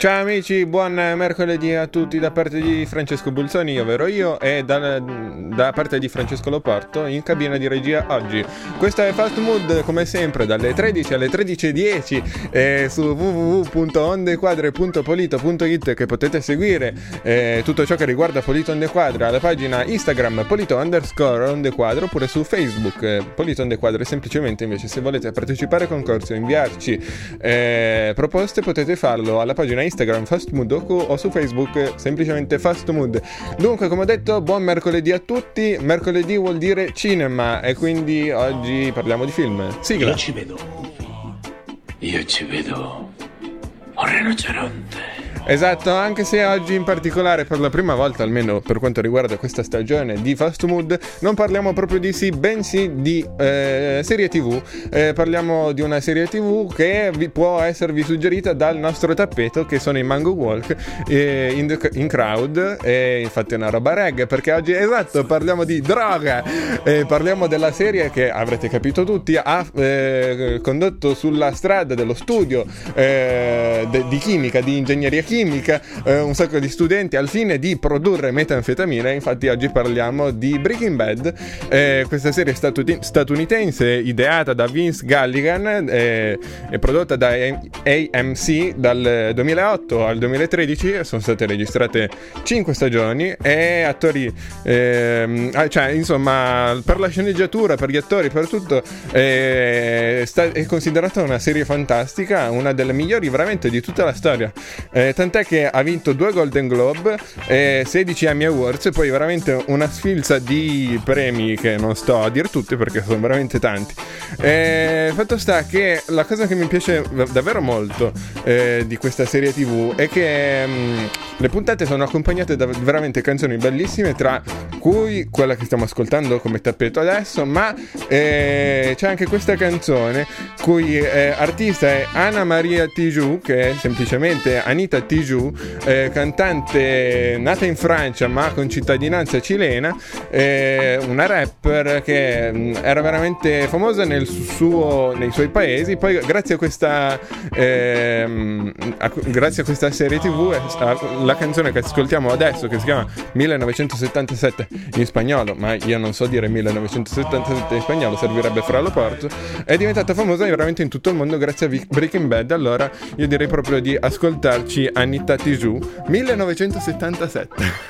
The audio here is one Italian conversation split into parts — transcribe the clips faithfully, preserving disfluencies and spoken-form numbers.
Ciao amici, buon mercoledì a tutti da parte di Francesco Bulzoni, ovvero io, e da, da parte di Francesco Loporto in cabina di regia oggi. Questo è Fast Mood, come sempre, dalle tredici alle tredici e dieci eh, su w w w punto ondequadre punto polito punto it, che potete seguire eh, tutto ciò che riguarda Polito Ondequadre alla pagina Instagram Polito underscore Ondequadre, oppure su Facebook eh, Polito Ondequadre. Semplicemente, invece, se volete partecipare al concorso e inviarci eh, proposte, potete farlo alla pagina Instagram Fast Mood o su Facebook semplicemente Fast Mood. Dunque, come ho detto, buon mercoledì a tutti. Mercoledì vuol dire cinema e quindi oggi parliamo di film. Sigla. Io ci vedo Io ci vedo un rinoceronte. Esatto, anche se oggi in particolare, per la prima volta almeno per quanto riguarda questa stagione di Fast Mood, non parliamo proprio di sì, bensì di eh, serie tv. Eh, parliamo di una serie tv che vi può esservi suggerita dal nostro tappeto, che sono i Mango Walk eh, in, the, in Crowd, e infatti è una roba reg, perché oggi, esatto, parliamo di droga. Eh, parliamo della serie che avrete capito tutti ha eh, condotto sulla strada dello studio eh, de, di chimica, di ingegneria chimica chimica, eh, un sacco di studenti al fine di produrre metanfetamina. Infatti oggi parliamo di Breaking Bad, eh, questa serie statu- statunitense ideata da Vince Gilligan eh, e prodotta da A M C dal duemilaotto al duemilatredici. Sono state registrate cinque stagioni e attori eh, cioè insomma, per la sceneggiatura, per gli attori, per tutto eh, sta- è considerata una serie fantastica, una delle migliori veramente di tutta la storia, eh, tant'è che ha vinto due Golden Globe e sedici Emmy Awards, e poi veramente una sfilza di premi che non sto a dir tutti perché sono veramente tanti. E fatto sta che la cosa che mi piace davvero molto eh, di questa serie tv è che mh, le puntate sono accompagnate da veramente canzoni bellissime, tra cui quella che stiamo ascoltando come tappeto adesso, ma eh, c'è anche questa canzone cui eh, artista è Ana Maria Tijoux, che è semplicemente Anita Tijoux, eh, cantante nata in Francia ma con cittadinanza cilena, eh, una rapper che mh, era veramente famosa nel suo, nei suoi paesi. Poi grazie a questa eh, a, grazie a questa serie tv, eh, la canzone che ascoltiamo adesso, che si chiama millenovecentosettantasette in spagnolo, ma io non so dire millenovecentosettantasette in spagnolo, servirebbe fra Loporto, è diventata famosa veramente in tutto il mondo grazie a Breaking Bad. Allora io direi proprio di ascoltarci Anita Tijoux, millenovecentosettantasette.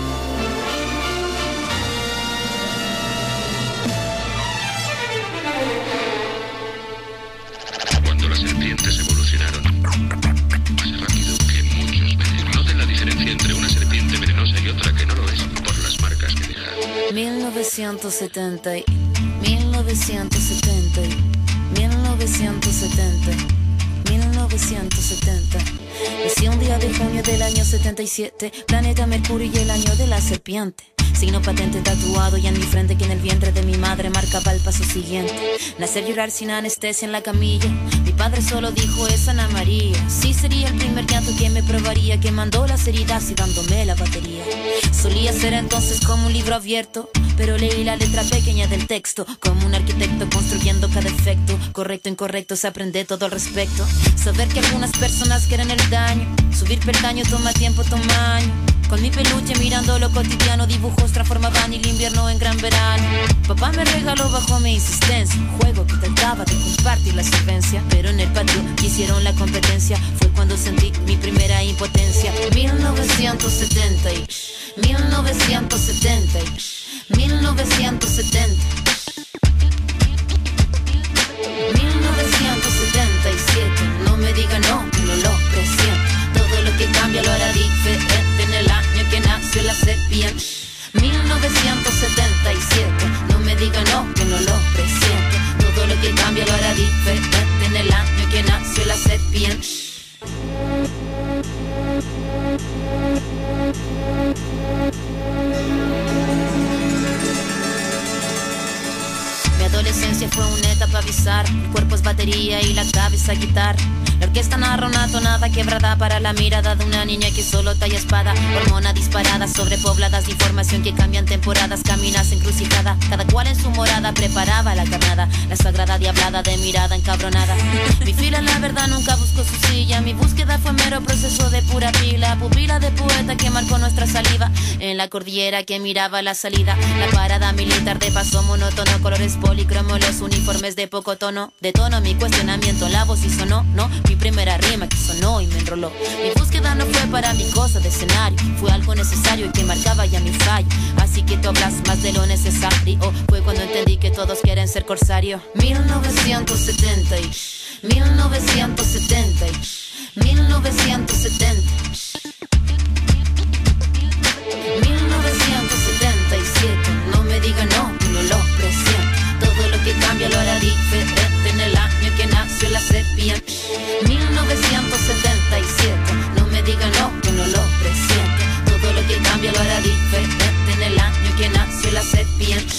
Cuando las serpientes evolucionaron más rápido que muchos venenos. Noten la diferencia entre una serpiente venenosa y otra que no lo es por las marcas que deja. millenovecentosetenta, millenovecentosetenta, millenovecentosetenta, millenovecentosetenta. Nací un día de junio del año setenta y siete, planeta Mercurio y el año de la serpiente. Signo patente tatuado ya en mi frente, que en el vientre de mi madre marcaba el paso siguiente. Nacer, llorar sin anestesia en la camilla. Mi padre solo dijo es Ana María. Sí, sería el primer llanto que me probaría, que mandó las heridas y dándome la batería. Solía ser entonces como un libro abierto, pero leí la letra pequeña del texto, como un arquitecto construyendo cada efecto. Correcto, incorrecto, se aprende todo al respecto. Saber que algunas personas quieren el daño, subir peldaño toma tiempo, toma año. Con mi peluche mirando lo cotidiano, dibujos transformaban el invierno en gran verano. Papá me regaló bajo mi insistencia un juego que trataba de compartir la solvencia, pero en el patio hicieron la competencia. Fue cuando sentí mi primera impotencia. millenovecentosetenta, millenovecentosetenta, millenovecentosetenta, millenovecentosetenta y siete. No me diga no, que no lo presiento. Todo lo que cambia lo hará diferente en el año que nació la serpiente. millenovecentosetenta y siete. No me diga no, que no lo presiento. Todo lo que cambia lo hará diferente en el año que nació la serpiente. Mi adolescencia fue una etapa bizarra. El cuerpo es batería y la cabeza guitarra. La orquesta narra una tonada quebrada para la mirada de una niña que solo talla espada. Hormona disparada, sobrepobladas de información que cambian temporadas. Caminas encrucijada, cada cual en su morada preparaba la carnada. La sagrada diablada de mirada encabronada. Mi fila la verdad nunca buscó su silla. Mi búsqueda fue mero proceso de pura pila. Pupila de poeta que marcó nuestra saliva. En la cordillera que miraba la salida. La parada militar de paso monótono. Colores policromos, los uniformes de poco tono. De tono mi cuestionamiento, la voz y sonó, no. Mi primera rima que sonó y me enroló. Mi búsqueda no fue para mi cosa de escenario. Fue algo necesario y que marcaba ya mi fallo. Así que tú hablas más de lo necesario. Fue cuando entendí que todos quieren ser corsario. mil novecientos setenta y mil novecientos setenta y mil novecientos setenta mil novecientos setenta y siete. No me diga no, no lo presiento. Todo lo que cambia lo hará diferente en el año que nació la serpiente. mil novecientos setenta y siete. No me diga no, que no lo presiento. Todo lo que cambia lo hará diferente en el año que nació la serpiente.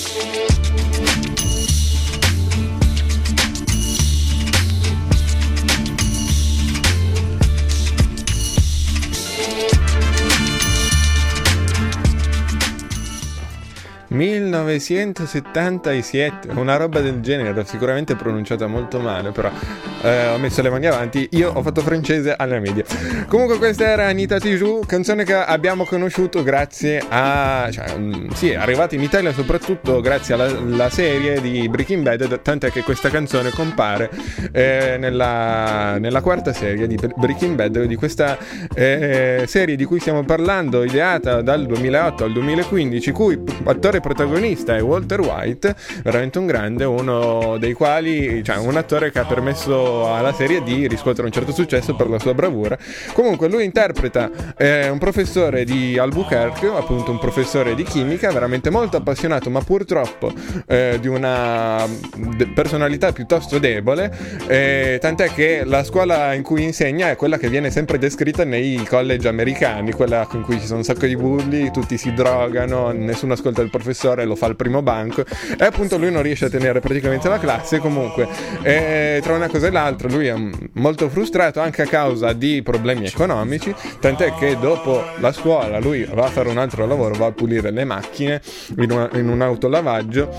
millenovecentosettantasette, una roba del genere, sicuramente pronunciata molto male, però eh, ho messo le mani avanti, io ho fatto francese alla media. Comunque questa era Anita Tijoux, canzone che abbiamo conosciuto grazie a, cioè, sì, è arrivata in Italia soprattutto grazie alla, alla serie di Breaking Bad, tant'è che questa canzone compare eh, nella, nella quarta serie di Breaking Bad, di questa eh, serie di cui stiamo parlando, ideata dal duemilaotto al duemilaquindici, cui attore protagonista è Walter White, veramente un grande, uno dei quali, cioè un attore che ha permesso alla serie di riscuotere un certo successo per la sua bravura. Comunque lui interpreta eh, un professore di Albuquerque, appunto un professore di chimica, veramente molto appassionato, ma purtroppo eh, di una de- personalità piuttosto debole, eh, tant'è che la scuola in cui insegna è quella che viene sempre descritta nei college americani, quella in cui ci sono un sacco di bulli, tutti si drogano, nessuno ascolta il professore, lo fa al primo banco, e appunto lui non riesce a tenere praticamente la classe. Comunque eh, tra una cosa e l'altra lui è molto frustrato anche a causa di problemi economici, tant'è che dopo la scuola lui va a fare un altro lavoro, va a pulire le macchine in, una, in un autolavaggio,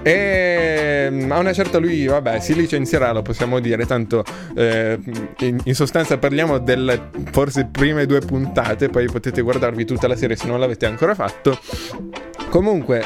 e a una certa lui vabbè si licenzierà, lo possiamo dire, tanto eh, in, in sostanza parliamo delle forse prime due puntate, poi potete guardarvi tutta la serie se non l'avete ancora fatto. Comunque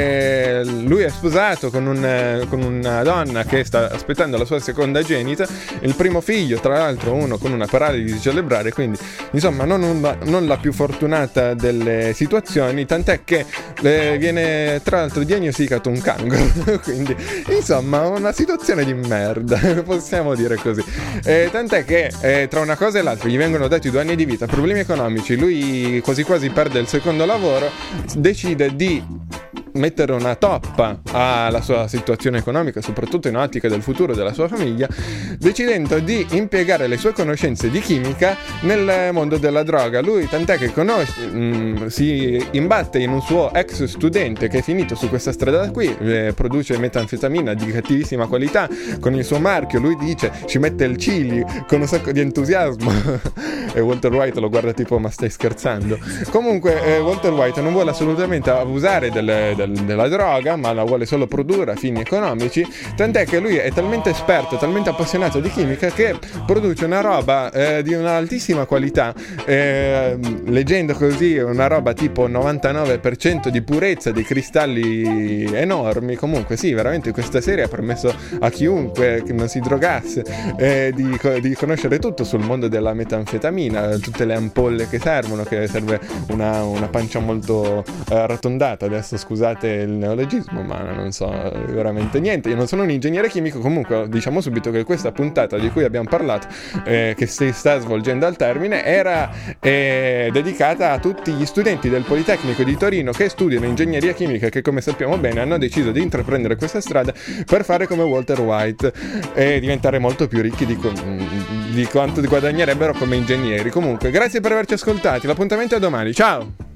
eh, lui è sposato con, un, con una donna che sta aspettando la sua seconda genita, il primo figlio tra l'altro uno con una paralisi cerebrale, quindi insomma non, una, non la più fortunata delle situazioni, tant'è che eh, viene tra l'altro diagnosticato un cancro quindi insomma una situazione di merda possiamo dire così, eh, tant'è che eh, tra una cosa e l'altra gli vengono dati due anni di vita, problemi economici, lui quasi quasi perde il secondo lavoro, decide di mettere una toppa alla sua situazione economica, soprattutto in ottica del futuro della sua famiglia, decidendo di impiegare le sue conoscenze di chimica nel mondo della droga. Lui tant'è che conosce, mh, si imbatte in un suo ex studente che è finito su questa strada qui, eh, produce metanfetamina di cattivissima qualità con il suo marchio, lui dice ci mette il chili con un sacco di entusiasmo e Walter White lo guarda tipo ma stai scherzando. Comunque eh, Walter White non vuole assolutamente abusare delle, del, della droga, ma la vuole solo produrre a fini economici, tant'è che lui è talmente esperto, talmente appassionato di chimica che produce una roba eh, di un'altissima qualità, eh, leggendo così una roba tipo novantanove per cento di purezza, di cristalli enormi. Comunque sì, veramente questa serie ha permesso a chiunque che non si drogasse eh, di, di conoscere tutto sul mondo della metanfetamina, tutte le ampolle che servono, che serve una, una pancia molto eh, arrotondata, adesso scusate il neologismo ma non so veramente niente, io non sono un ingegnere chimico. Comunque diciamo subito che questa puntata di cui abbiamo parlato eh, che si sta svolgendo al termine era eh, dedicata a tutti gli studenti del Politecnico di Torino che studiano ingegneria chimica, che come sappiamo bene hanno deciso di intraprendere questa strada per fare come Walter White e diventare molto più ricchi di, co- di quanto guadagnerebbero come ingegneri. Comunque grazie per averci ascoltati, l'appuntamento è domani, ciao!